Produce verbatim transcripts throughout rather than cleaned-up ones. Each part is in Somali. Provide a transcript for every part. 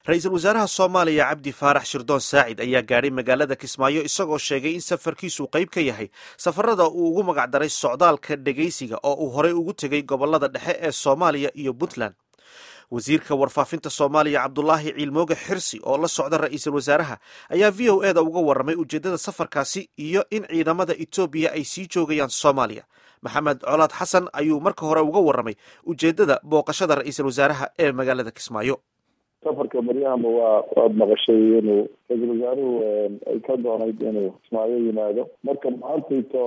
ra-iisul wasaaraha soomaaliya cabdi faarax shirdoon saacid ayaa gaadhay magaalada kismaayo isagoo sheegay in safarkiisu qayb ka yahay safarada uu ugu magacdaray socdaalka dhegaysiga oo uu horey ugu tegey gobolada dhexe ee soomaaliya iyo puntland. wasiirka warfaafinta soomaaliya cabdulaahi ciilmooge xirsi oo la socda ra-iisul wasaaraha ayaa v o eda uga warramay ujeeddada safarkaasi iyo in ciidamada etoobiya ay sii joogayaan soomaaliya. maxamed colaad xasan ayuu marka hore uga warramay ujeeddada booqashada ra-iisul wasaaraha ee magaalada kismaayo. safarka maryahama waa waad maqashay inuu ra-iisul wasaaruhu ay ka doonayd inuu kismaayo yimaado, marka maantayto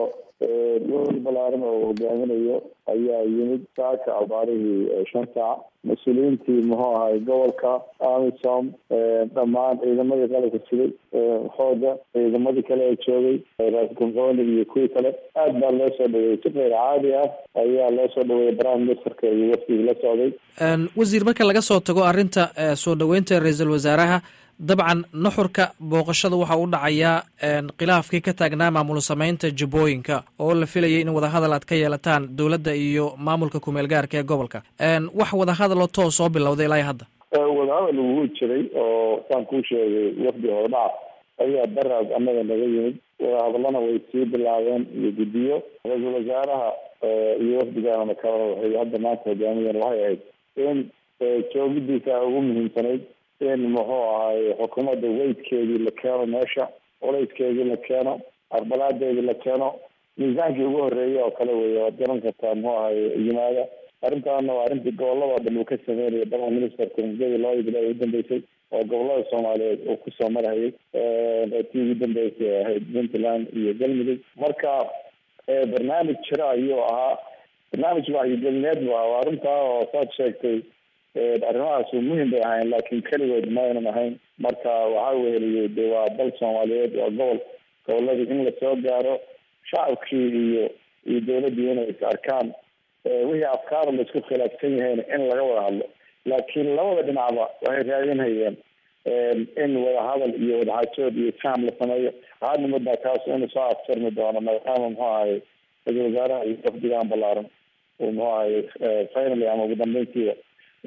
weli balaaran oo hogaaminayo ayaa yimid saaka abaarihii shan saac. mas-uuliyiintii muxuu ahay gobolka amisom, dhammaan ciidamadii qalabka siday, xooga ciidamadii kale ee joogay raaskambooni iyo kuwii kale aad baa loo soo dhaweeyey. si qeyr caadi ah ayaa loo soo dhaweeyey prime ministerka iyo wafdigii la socday. wasiir, marka laga soo tago arrinta soo dhaweynta ra-iisul wasaaraha, dabcan nuxurka booqashada waxa u dhacayaa khilaafkii ka taagnaa maamul sameynta jubbooyinka oo la filayay in wadahadal aad ka yeelataan dowladda iyo maamulka kumeel gaarka ee gobolka. wax wadahadaloo toos soo bilowday ilaa hadda? wadahadal wuu jiray oo saan kuu sheegay wafdi hordhac ayaa daraad annaga naga yimid. wadahadalana way sii bilaabeen iyo guddiyo. ra-iisul wasaaraha iyo wafdigaanana kala waxay hadda maanta hogaamiyeen waxay ahayd in joogidiisa ugu muhiimsanayd in muxuu ahay xukuumadda weydkeedii la keeno meesha, colayskeedii la keeno, aqbalaadeedii la keeno. miisaankii ugu horreeyay oo kale weeye, waad garan kartaa muxuu ahay yimaada. arrintaana waa arrintii gobolada dhan uu ka sameynaya prime ministerka muddadii laba bil ay u dambeysay oo gobolada soomaaliyeed uu kusoo marhayay. tii ugu dambeysay ahayd puntland iyo galmudug. marka barnaamij jira ayuu ahaa, barnaamij wacyigelineed waa arrintaa oo saad sheegtay. arrimahaas muhim bay ahayn, laakiin keligood ma aynan ahayn. marka waxaa weheliyey de waa dal soomaaliyeed, waa gobol goboladii in lasoo gaaro, shacabkii iyo iyo dowladdii inay is arkaan, wixii afkaar laisku khilaafsan yahayna in laga wada hadlo. laakiin labada dhinacba waxay raadinhayeen in wadahadal iyo wadaxaajood iyo faham la sameeyo. waxaadna moodaa kaas inuu soo afjarmi doono maadaama muxuu ahay ra-iisul wasaaraha iyo wafdigaan balaaran uu muxuu ahay finally ama ugu dambeyntiiba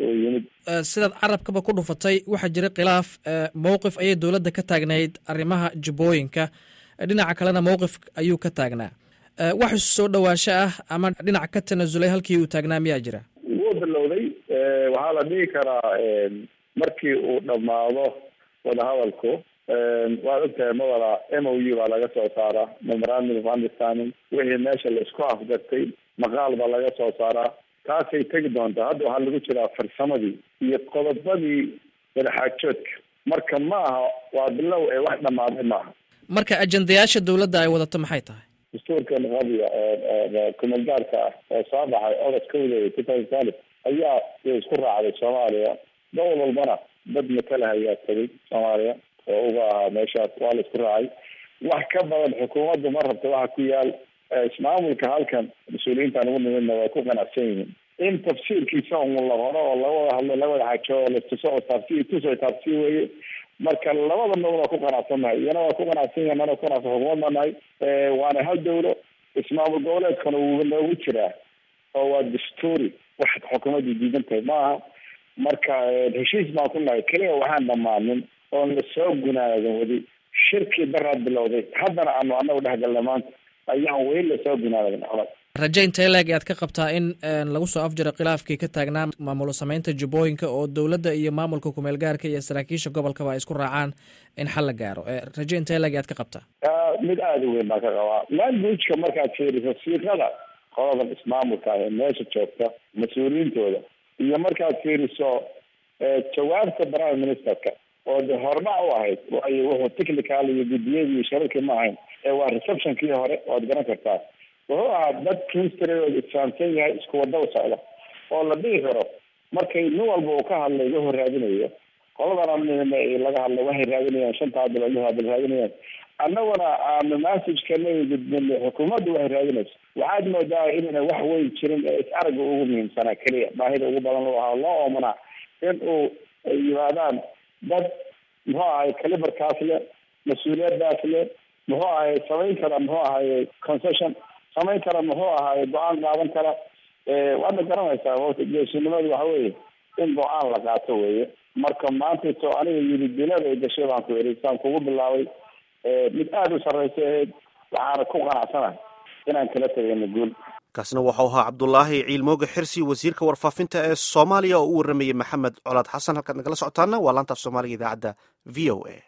sidaad carabkaba ku dhufatay waxaa jira khilaaf mowqif ayay dowladda ka taagnayd arrimaha jubbooyinka, dhinaca kalena mowqif ayuu ka taagnaa. wax isu soo dhawaasho ah ama dhinac ka tanasulay halkii uu taagnaa miyaa jira? wuu bilowday. waxaa la dhihi karaa markii uu dhammaado wadahadalku, waad ogtahay mawala m o u baa laga soo saaraa, memorandum of understanding. wixii meesha la isku afgartay maqaal baa laga soo saaraa. taasay tegi doontaa. hadda waxaa lagu jiraa farsamadii iyo qodobadii wadaxaajoodka. marka ma aha waa bilow ee wax dhamaaday maaha. marka ajendayaasha dowladda ay wadato maxay tahay? dastuurkan qadiya kumeel gaarka ah oo soo baxay ogost kowdeeda two thousand twelve ayaa isku raacday soomaaliya. gobol walbana dad matala ayaa tegay soomaaliya oo uga ahaa meeshaas, waa la isku raacay. wax ka badan xukuumaddu ma rabta waxa ku yaal. ismaamulka halkan mas-uuliyiintaan ugu nimidna way ku qanacsan yihiin in tafsiirkiisa un la horo oo laga wada hadlo, laga wada xajo oo lastuso oo taabsi tuso taabsi weye. marka labada nood waa ku qanacsan nahay, iyana waa ku qanacsan yahay, mana ku qanacsan xukuumad baa nahay. waana hal dawlo. ismaamul goboleedkana wuu noogu jiraa oo waa dastuuri, wax xukuumaddu diidan tahay maaha. marka heshiis baan ku nahay, keliya waxaan dhammaanin oon lasoo gunaadan wadi. shirkii daraad bilowday, haddana aanu anagu dhexgalnay maanta ayaan weli lasoo gunaadan. raje intee leeg aad ka qabtaa in lagu soo afjaro khilaafkii ka taagnaa maamul sameynta jubbooyinka oo dowladda iyo maamulka kumeel gaarka iyo saraakiisha gobolkaba ay isku raacaan in xal la gaaro? raje intee leeg aad ka qabtaa? mid aada u weyn baan ka qabaa. languageka markaad fiiriso siiqada qoladan ismaamulka ee meesha joogta mas-uuliyiintooda, iyo markaad fiiriso jawaabta prime ministerka oo de hordhac u ahayd, waayo wuxuu technical iyo guddiyadii iyo shararkii ma ahayn ee waa receptionkii hore. waad garan kartaa wuxuu ahaa dad kinstrooda isfahamsan yahay, isku wada u socda oo la dhihi karo markay nin walba uu ka hadlay wuxuu raadinayo. qoladana laga hadlay waxay raadinayaan shantaa bilood lixdaa bil raadinayaan. annaguna aanu messagekana gudbinay, xukuumaddu waxay raadinayso. waxaad moodaa inayna wax weyn jirin ee is aragga ugu muhiimsanaa keliya baahida ugu badan loo ahaa loo oomanaa in uu yimaadaan dad muxuu ahay caliberkaas le, mas-uuliyadaas le, muxuu ahay samayn kara muxuu ahay concession samayn kara, muxuu ahay go-aan qaadan kara. waadna garanaysaa geesinimadu waxa weeye in go-aan la qaato weeye. marka maanta soo aniga yidhi dilada ay gashay baan ku eri saan kugu bilaabay mid aada u sarreysa ahayd waxaana ku qanacsanahay inaan kala tegayno guul. kaasna waxau ahaa cabdulaahi ciilmooge xirsi, wasiirka warfaafinta ee soomaaliya oo u waramayay maxamed colaad xasan. halkaad nagala socotaana waa laanta af soomaaliga idaacadda v o a.